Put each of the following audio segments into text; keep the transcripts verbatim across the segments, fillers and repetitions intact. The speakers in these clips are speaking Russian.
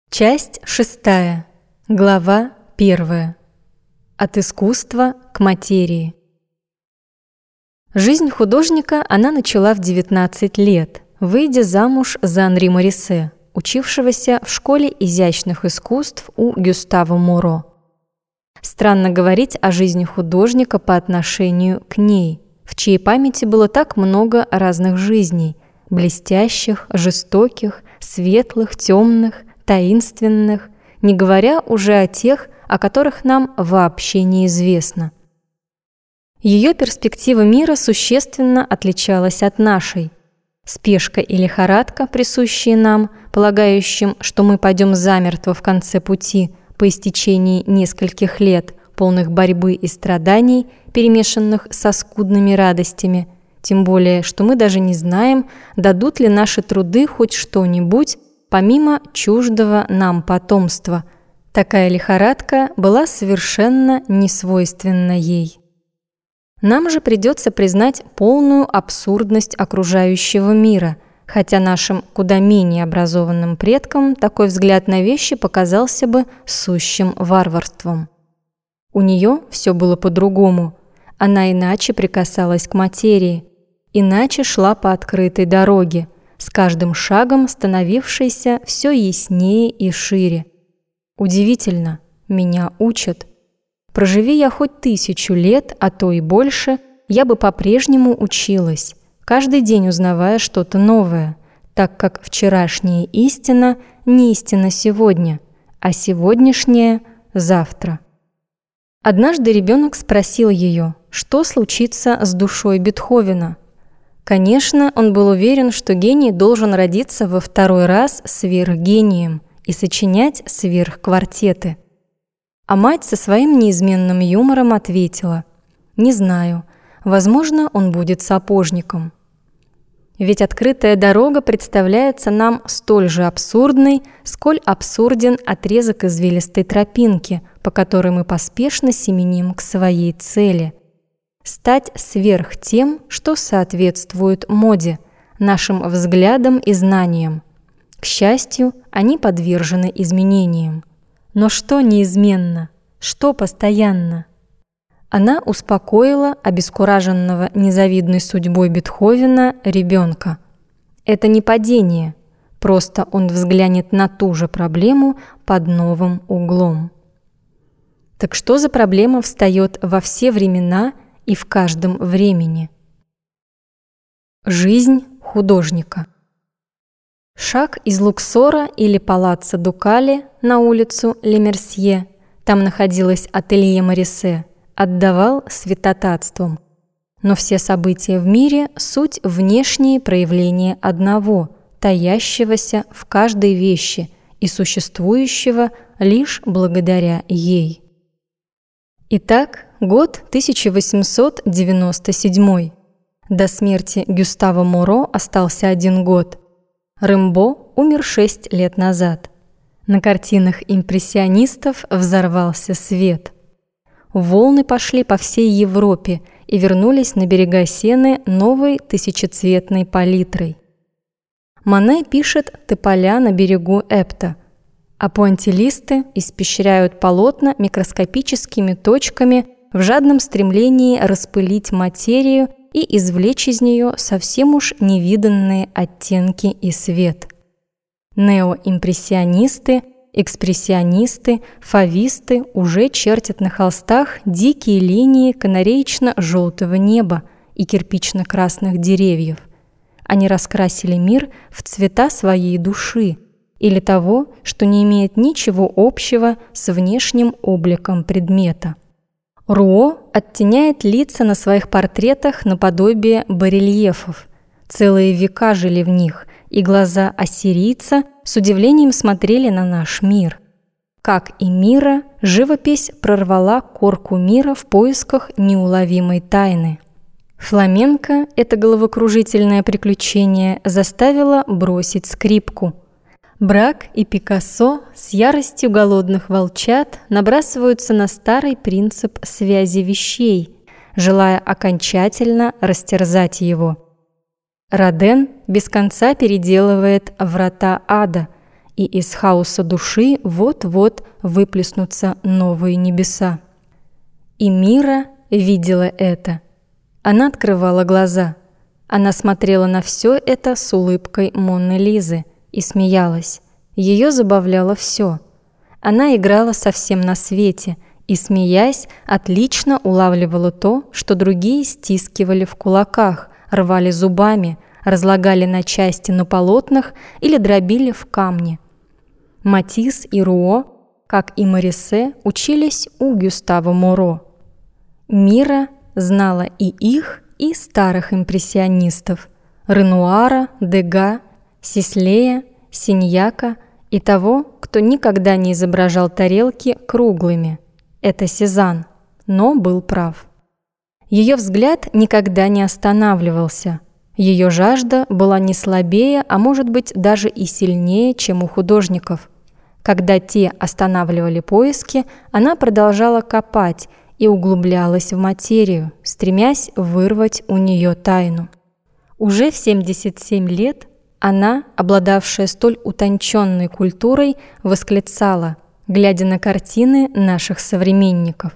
Часть шестая. Глава первая. От искусства к материи. Жизнь художника она начала в девятнадцать лет, выйдя замуж за Анри Морисе, учившегося в школе изящных искусств у Гюстава Моро. Странно говорить о жизни художника по отношению к ней, в чьей памяти было так много разных жизней, блестящих, жестоких, светлых, темных, таинственных, не говоря уже о тех, о которых нам вообще неизвестно. Ее перспектива мира существенно отличалась от нашей. Спешка и лихорадка, присущие нам, полагающим, что мы пойдем замертво в конце пути по истечении нескольких лет, полных борьбы и страданий, перемешанных со скудными радостями, тем более, что мы даже не знаем, дадут ли наши труды хоть что-нибудь, помимо чуждого нам потомства. Такая лихорадка была совершенно несвойственна ей. Нам же придется признать полную абсурдность окружающего мира, хотя нашим куда менее образованным предкам такой взгляд на вещи показался бы сущим варварством. У нее все было по-другому. Она иначе прикасалась к материи, иначе шла по открытой дороге, с каждым шагом становившейся все яснее и шире. Удивительно, меня учат. Проживи я хоть тысячу лет, а то и больше, я бы по-прежнему училась, каждый день узнавая что-то новое, так как вчерашняя истина не истина сегодня, а сегодняшняя – завтра. Однажды ребенок спросил ее, что случится с душой Бетховена. Конечно, он был уверен, что гений должен родиться во второй раз сверхгением и сочинять сверхквартеты. А мать со своим неизменным юмором ответила: «Не знаю, возможно, он будет сапожником». Ведь открытая дорога представляется нам столь же абсурдной, сколь абсурден отрезок извилистой тропинки, по которой мы поспешно семеним к своей цели. Стать сверх тем, что соответствует моде, нашим взглядам и знаниям. К счастью, они подвержены изменениям. Но что неизменно? Что постоянно? Она успокоила обескураженного незавидной судьбой Бетховена ребенка. Это не падение, просто он взглянет на ту же проблему под новым углом. Так что за проблема встает во все времена и в каждом времени? Жизнь художника. Шаг из Луксора или Палаццо Дукале на улицу Лемерсье, там находилось ателье Морисе, отдавал святотатством. Но все события в мире – суть внешние проявления одного, таящегося в каждой вещи и существующего лишь благодаря ей. Итак, год тысяча восемьсот девяносто седьмой. До смерти Гюстава Моро остался один год. Рембо умер шесть лет назад. На картинах импрессионистов взорвался свет. Волны пошли по всей Европе и вернулись на берега Сены новой тысячецветной палитрой. Мане пишет тополя на берегу Эпта, а пуантилисты испещряют полотна микроскопическими точками в жадном стремлении распылить материю и извлечь из нее совсем уж невиданные оттенки и свет. Неоимпрессионисты, экспрессионисты, фависты уже чертят на холстах дикие линии канареечно-желтого неба и кирпично-красных деревьев. Они раскрасили мир в цвета своей души или того, что не имеет ничего общего с внешним обликом предмета. Руо оттеняет лица на своих портретах наподобие барельефов. Целые века жили в них, и глаза ассирийца с удивлением смотрели на наш мир. Как и Мира, живопись прорвала корку мира в поисках неуловимой тайны. Фламенко это головокружительное приключение заставило бросить скрипку. Брак и Пикассо с яростью голодных волчат набрасываются на старый принцип связи вещей, желая окончательно растерзать его. Роден без конца переделывает «Врата ада» и из хаоса души вот-вот выплеснутся новые небеса. И Мира видела это. Она открывала глаза. Она смотрела на все это с улыбкой Моны Лизы и смеялась. Ее забавляло все. Она играла совсем на свете и, смеясь, отлично улавливала то, что другие стискивали в кулаках, рвали зубами, разлагали на части на полотнах или дробили в камни. Матисс и Руо, как и Морисе, учились у Гюстава Моро. Мира знала и их, и старых импрессионистов – Ренуара, Дега, Сислея, Синьяка и того, кто никогда не изображал тарелки круглыми. Это Сезанн, но был прав. Ее взгляд никогда не останавливался. Ее жажда была не слабее, а может быть даже и сильнее, чем у художников. Когда те останавливали поиски, она продолжала копать и углублялась в материю, стремясь вырвать у нее тайну. Уже в семьдесят семь лет она, обладавшая столь утонченной культурой, восклицала, глядя на картины наших современников: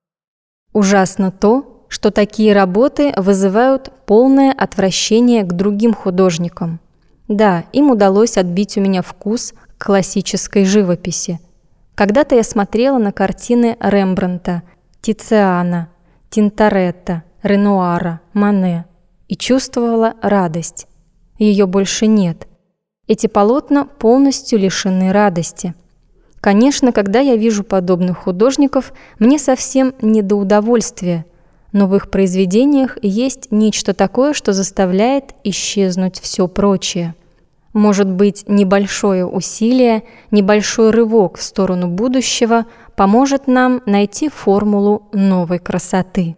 «Ужасно то, что такие работы вызывают полное отвращение к другим художникам. Да, им удалось отбить у меня вкус к классической живописи. Когда-то я смотрела на картины Рембрандта, Тициана, Тинторетто, Ренуара, Мане и чувствовала радость. Ее больше нет. Эти полотна полностью лишены радости. Конечно, когда я вижу подобных художников, мне совсем не до удовольствия, но в их произведениях есть нечто такое, что заставляет исчезнуть все прочее. Может быть, небольшое усилие, небольшой рывок в сторону будущего поможет нам найти формулу новой красоты».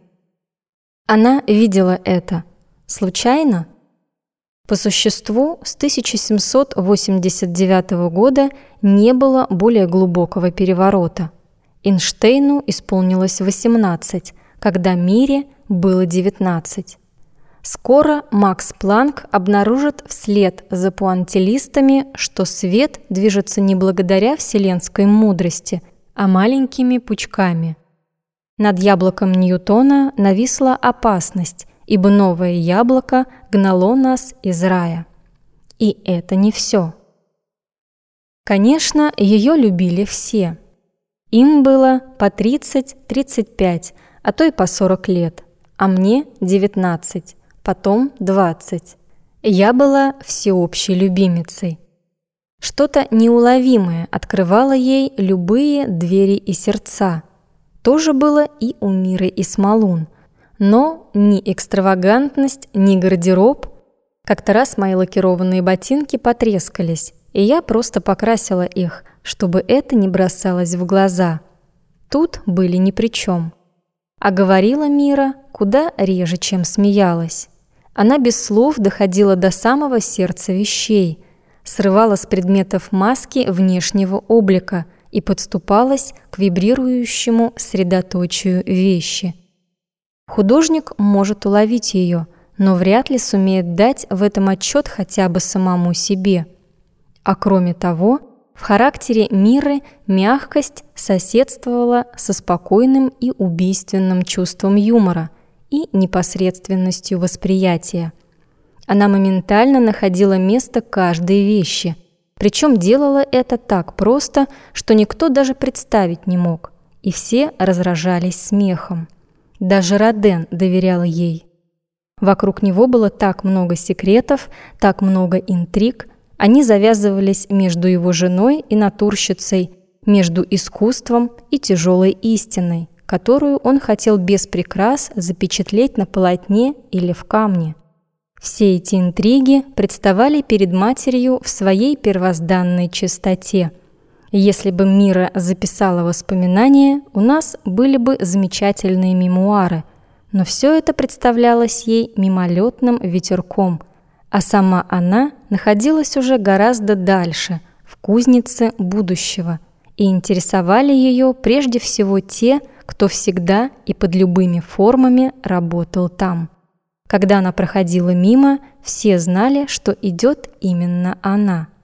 Она видела это. Случайно? По существу, с тысяча семьсот восемьдесят девятого года не было более глубокого переворота. Эйнштейну исполнилось восемнадцать, когда Мире было девятнадцать. Скоро Макс Планк обнаружит вслед за пуантилистами, что свет движется не благодаря вселенской мудрости, а маленькими пучками. Над яблоком Ньютона нависла опасность, ибо новое яблоко гнало нас из рая. И это не все. Конечно, ее любили все. Им было по тридцать-тридцать пять, а то и по сорок лет, а мне девятнадцать, потом двадцать. Я была всеобщей любимицей. Что-то неуловимое открывало ей любые двери и сердца. То же было и у Миры Исмалун. Но ни экстравагантность, ни гардероб. Как-то раз мои лакированные ботинки потрескались, и я просто покрасила их, чтобы это не бросалось в глаза. Тут были ни при чем. А говорила Мира куда реже, чем смеялась. Она без слов доходила до самого сердца вещей, срывала с предметов маски внешнего облика и подступалась к вибрирующему средоточию вещи. Художник может уловить ее, но вряд ли сумеет дать в этом отчет хотя бы самому себе. А кроме того, в характере Миры мягкость соседствовала со спокойным и убийственным чувством юмора и непосредственностью восприятия. Она моментально находила место каждой вещи, причем делала это так просто, что никто даже представить не мог, и все разражались смехом. Даже Роден доверял ей. Вокруг него было так много секретов, так много интриг. Они завязывались между его женой и натурщицей, между искусством и тяжелой истиной, которую он хотел без прикрас запечатлеть на полотне или в камне. Все эти интриги представали перед матерью в своей первозданной чистоте. Если бы Мира записала воспоминания, у нас были бы замечательные мемуары, но все это представлялось ей мимолетным ветерком, а сама она находилась уже гораздо дальше, в кузнице будущего, и интересовали ее прежде всего те, кто всегда и под любыми формами работал там. Когда она проходила мимо, все знали, что идет именно она.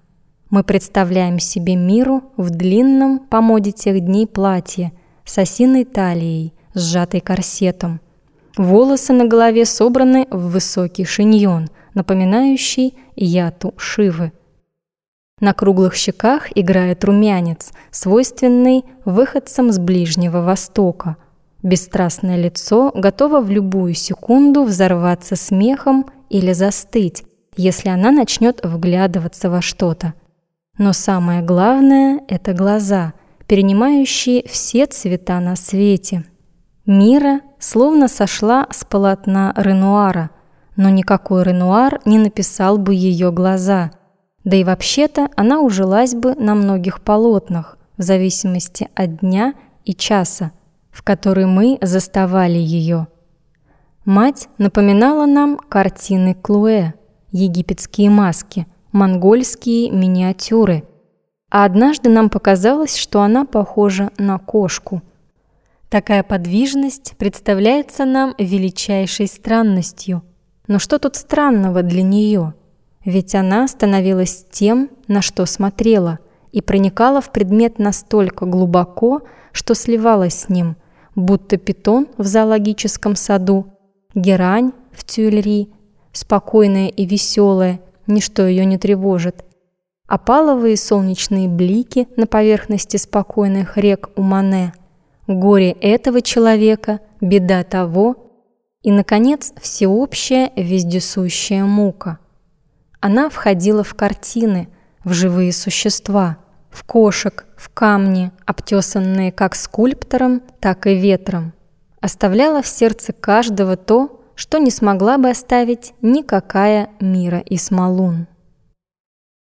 Мы представляем себе Миру в длинном, по моде тех дней, платье с осиной талией, сжатой корсетом. Волосы на голове собраны в высокий шиньон, напоминающий яту Шивы. На круглых щеках играет румянец, свойственный выходцам с Ближнего Востока. Бесстрастное лицо готово в любую секунду взорваться смехом или застыть, если она начнет вглядываться во что-то. Но самое главное – это глаза, перенимающие все цвета на свете. Мира словно сошла с полотна Ренуара, но никакой Ренуар не написал бы ее глаза. Да и вообще-то она ужилась бы на многих полотнах, в зависимости от дня и часа, в который мы заставали ее. Мать напоминала нам картины Клуэ, египетские маски, монгольские миниатюры. А однажды нам показалось, что она похожа на кошку. Такая подвижность представляется нам величайшей странностью. Но что тут странного для нее? Ведь она становилась тем, на что смотрела, и проникала в предмет настолько глубоко, что сливалась с ним, будто питон в зоологическом саду, герань в Тюильри, спокойная и веселая, ничто ее не тревожит, опаловые солнечные блики на поверхности спокойных рек у Мане, горе этого человека, беда того и, наконец, всеобщая вездесущая мука. Она входила в картины, в живые существа, в кошек, в камни, обтесанные как скульптором, так и ветром, оставляла в сердце каждого то, что не смогла бы оставить никакая Мира Исмалун.